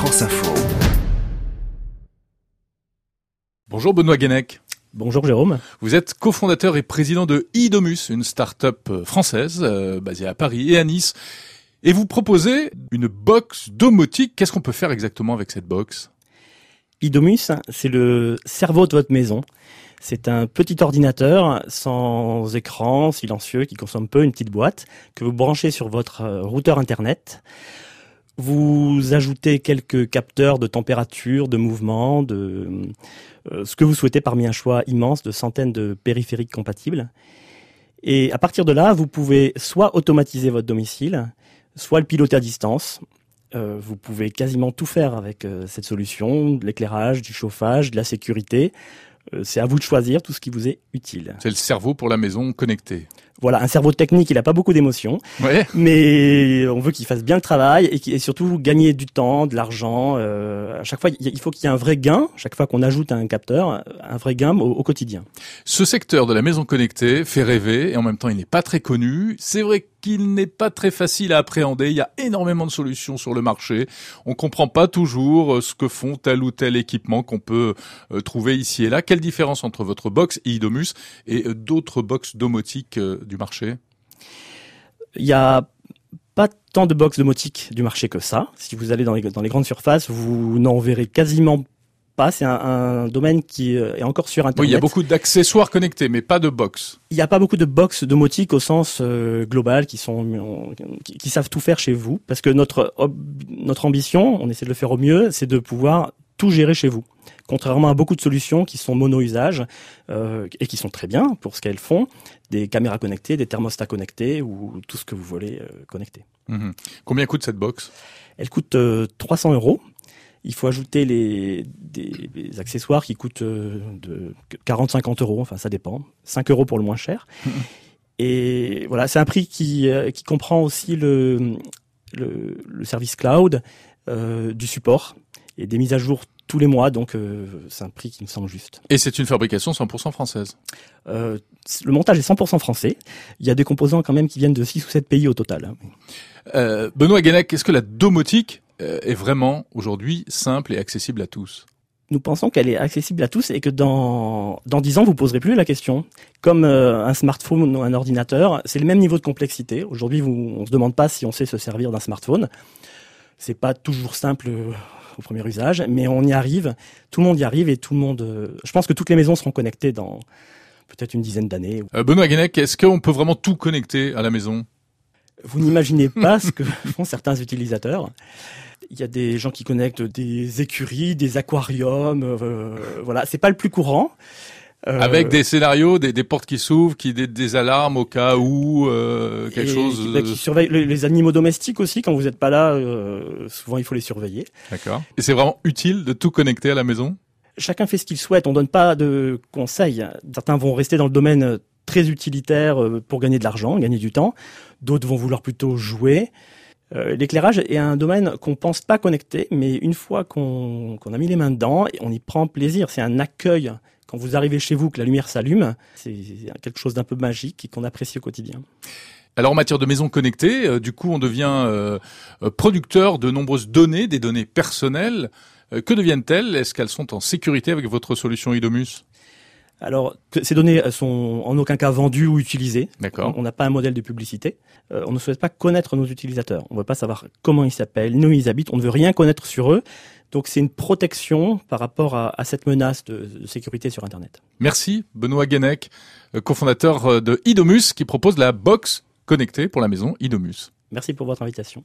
France Info. Bonjour Benoît Guenec. Bonjour Jérôme. Vous êtes cofondateur et président de Idomus, une start-up française basée à Paris et à Nice. Et vous proposez une box domotique. Qu'est-ce qu'on peut faire exactement avec cette box ? Idomus, c'est le cerveau de votre maison. C'est un petit ordinateur sans écran, silencieux, qui consomme peu, une petite boîte, que vous branchez sur votre routeur internet. Vous ajoutez quelques capteurs de température, de mouvement, de ce que vous souhaitez parmi un choix immense de centaines de périphériques compatibles. Et à partir de là, vous pouvez soit automatiser votre domicile, soit le piloter à distance. Vous pouvez quasiment tout faire avec cette solution, de l'éclairage, du chauffage, de la sécurité. C'est à vous de choisir tout ce qui vous est utile. C'est le cerveau pour la maison connectée. Voilà, un cerveau technique, il n'a pas beaucoup d'émotions, Ouais. mais on veut qu'il fasse bien le travail et surtout gagner du temps, de l'argent. À chaque fois, il faut qu'il y ait un vrai gain, chaque fois qu'on ajoute un capteur, un vrai gain au quotidien. Ce secteur de la maison connectée fait rêver et en même temps il n'est pas très connu. C'est vrai qu'il n'est pas très facile à appréhender. Il y a énormément de solutions sur le marché. On comprend pas toujours ce que font tel ou tel équipement qu'on peut trouver ici et là. Quelle différence entre votre box Idomus et d'autres box domotiques du marché ? Il y a pas tant de box domotiques du marché que ça. Si vous allez dans les grandes surfaces, vous n'en verrez quasiment pas. C'est un domaine qui est encore sur Internet. Oui, il y a beaucoup d'accessoires connectés, mais pas de box. Il n'y a pas beaucoup de box domotiques au sens global qui savent tout faire chez vous. Parce que notre ambition, on essaie de le faire au mieux, c'est de pouvoir tout gérer chez vous. Contrairement à beaucoup de solutions qui sont mono-usage et qui sont très bien pour ce qu'elles font, des caméras connectées, des thermostats connectés ou tout ce que vous voulez connecter. Mmh. Combien coûte cette box ? Elle coûte 300 €. Il faut ajouter des accessoires qui coûtent de 40-50 €, enfin ça dépend, 5 € pour le moins cher. Et voilà, c'est un prix qui comprend aussi le service cloud, du support et des mises à jour tous les mois, donc c'est un prix qui me semble juste. Et c'est une fabrication 100% française. Le montage est 100% français. Il y a des composants quand même qui viennent de 6 ou 7 pays au total. Benoît Guenec, est-ce que la domotique est vraiment aujourd'hui simple et accessible à tous ? Nous pensons qu'elle est accessible à tous et que dans 10 ans, vous poserez plus la question. Comme un smartphone ou un ordinateur, c'est le même niveau de complexité. Aujourd'hui, on se demande pas si on sait se servir d'un smartphone. C'est pas toujours simple au premier usage, mais on y arrive. Tout le monde y arrive et tout le monde. Je pense que toutes les maisons seront connectées dans peut-être une dizaine d'années. Benoît Guenec, est-ce qu'on peut vraiment tout connecter à la maison ? Vous n'imaginez pas ce que font certains utilisateurs. Il y a des gens qui connectent des écuries, des aquariums. Voilà, c'est pas le plus courant. Avec des scénarios, des portes qui s'ouvrent, des alarmes au cas où quelque chose. Qui surveillent les animaux domestiques aussi. Quand vous n'êtes pas là, souvent il faut les surveiller. D'accord. Et c'est vraiment utile de tout connecter à la maison ? Chacun fait ce qu'il souhaite. On donne pas de conseils. Certains vont rester dans le domaine très utilitaire pour gagner de l'argent, gagner du temps. D'autres vont vouloir plutôt jouer. L'éclairage est un domaine qu'on pense pas connecté, mais une fois qu'on a mis les mains dedans, on y prend plaisir. C'est un accueil. Quand vous arrivez chez vous, que la lumière s'allume, c'est quelque chose d'un peu magique et qu'on apprécie au quotidien. Alors en matière de maison connectée, du coup on devient producteur de nombreuses données, des données personnelles. Que deviennent-elles ? Est-ce qu'elles sont en sécurité avec votre solution Idomus ? Alors, ces données sont en aucun cas vendues ou utilisées. D'accord. On n'a pas un modèle de publicité. On ne souhaite pas connaître nos utilisateurs. On ne veut pas savoir comment ils s'appellent, ni où ils habitent. On ne veut rien connaître sur eux. Donc, c'est une protection par rapport à cette menace de sécurité sur Internet. Merci Benoît Guenec, cofondateur de Idomus, qui propose la box connectée pour la maison Idomus. Merci pour votre invitation.